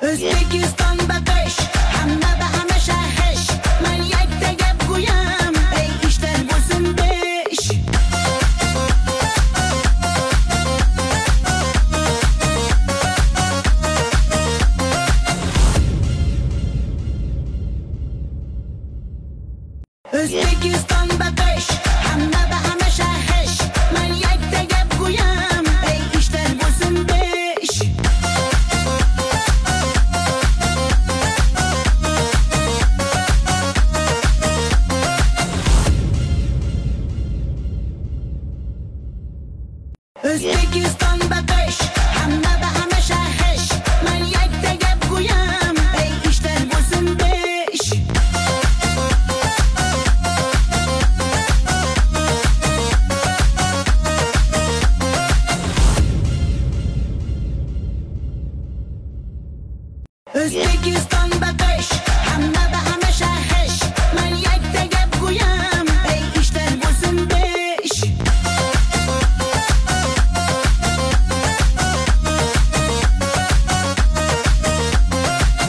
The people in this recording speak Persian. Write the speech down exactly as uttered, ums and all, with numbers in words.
Özbekistan bakış همه به همه شهش من یک دیگه بگویم ای ایشتر بوسم بیش Özbekistan bakış همه به همه شهش من یک دیگه بگویم ای ایشتر بوسم بیش Özbekistan bakış همه به همه شهش من یک دیگه بگویم ای ایشتر بوسم بیش Özbekistan bakış همه به